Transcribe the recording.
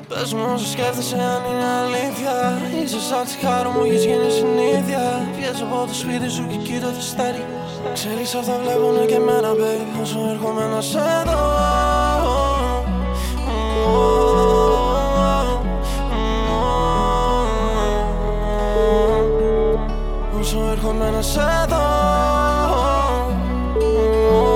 Πες μου όσο σκέφτεσαι αν είναι αλήθεια. Είσαι σαν τσιγάρο μου, έχεις γίνει συνήθεια. Βγες από το σπίτι σου και κοίτα το αστέρι. Ξέρεις αυτά βλέπουνε και εμένα baby. Όσο έρχομαι να σε δω. Όσο έρχομαι να σε δω.